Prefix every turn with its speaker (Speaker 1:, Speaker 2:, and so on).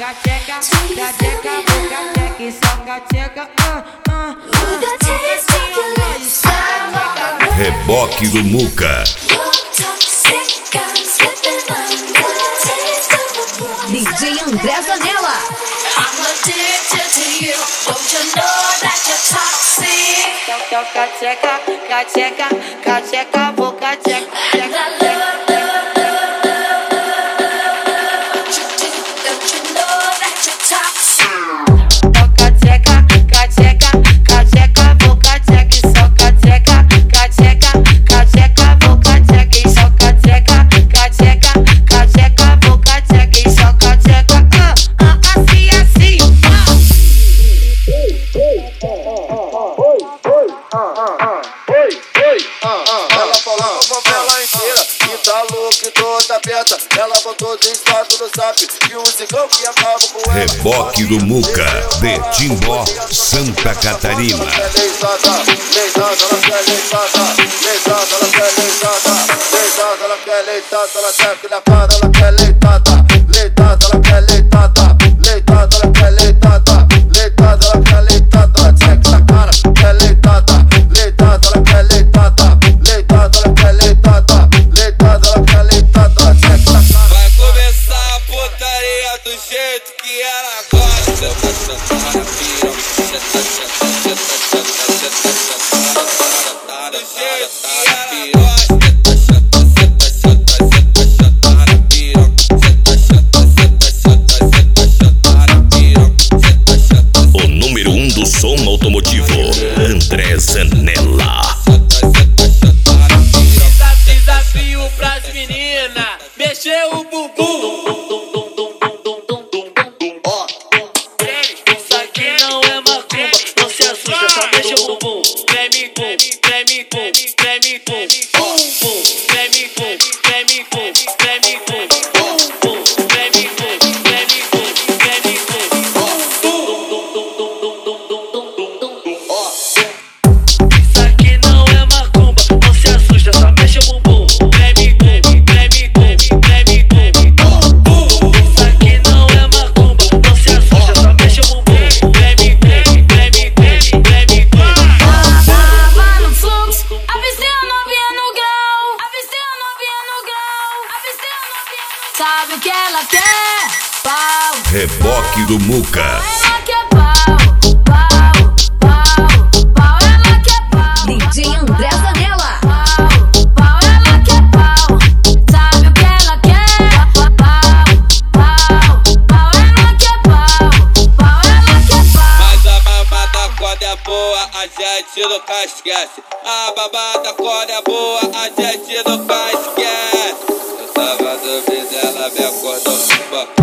Speaker 1: cacheca, cacheca, cacheca e só cacheca.
Speaker 2: Reboque do Muca.
Speaker 3: DJ André Zanella.
Speaker 1: Cacheca, cacheca, cacheca, vou cacheca.
Speaker 4: Ela botou de status no zap e o cigão que acaba com ela.
Speaker 2: Reboque do Muca, de Timbó, Santa Catarina. O número 1 do som automotivo, André Zanella.
Speaker 5: Desafio pras meninas, mexer o bumbum. Isso aqui não é macumba, não se assusta, só mexe o bumbum. Treme, pum, treme, pum, treme, pum, pum, pum, treme, pum, treme, pum, treme, pum, pum, pum, treme, pum, treme, pum, treme, pum. Isso aqui não é macumba, não se assusta, só mexe o bumbum. Treme, pum, treme, pum, treme, pum, pum, pum. Isso aqui não é macumba, não se assusta, só mexe o bumbum. Treme, treme, treme, treme, treme, pum.
Speaker 3: Tava no fluxo, avistei a novinha no grau. Avistei a novinha no grau. Avistei a novinha no grau. Sabe o que ela quer? Pau.
Speaker 2: Reboque do Muca.
Speaker 3: Ela quer pau, pau, pau, pau. Ela quer pau. DJ André Zanella. Pau, pau. Ela quer pau. Sabe o que ela quer? Pau, pau, pau. Ela quer pau, pau. Ela quer pau.
Speaker 5: Mas a babada quando é boa, a gente nunca esquece. A babada quando é boa, a gente nunca esquece. Eu tava dormindo, ela me acordou.